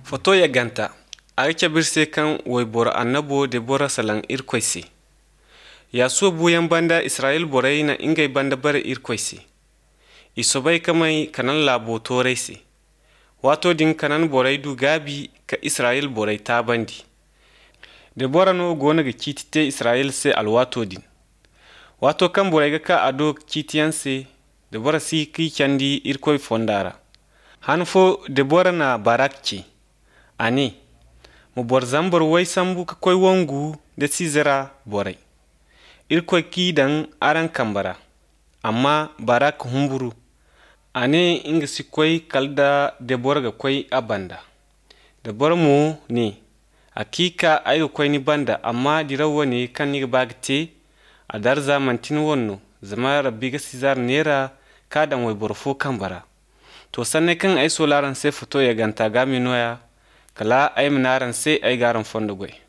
Foto ya ganta aga birse kan way boro annabo de bora salan irkoyse ya so buyan banda Israel borai na ingay banda bare irkoyse isobay kamay kanan labo torayse wato din kanan borai du gabi ka Israel borai ta bandi de bora no gona ga kitite Israel se alwato din wato kan borai ga ka ado kitiyanse de bora si ki kyandi irkoy fondara hanfo de bora na barakci ani mu bor zambar wai sambu ka koy wangu da sizara borai irkoy kidan aran kambara amma barak humburu ane inga si koy kalda de bora ga koy abanda de bora mu ne hakika ay koy ni banda amma dirawo ne kan ni bagte adar zamantin wonno zama rabbi ga sizar nera kadan wai borfo kambara to sanne kan ay solaran sai foto ya ganta gami noya kala ay minaran sai ay garan fondo goy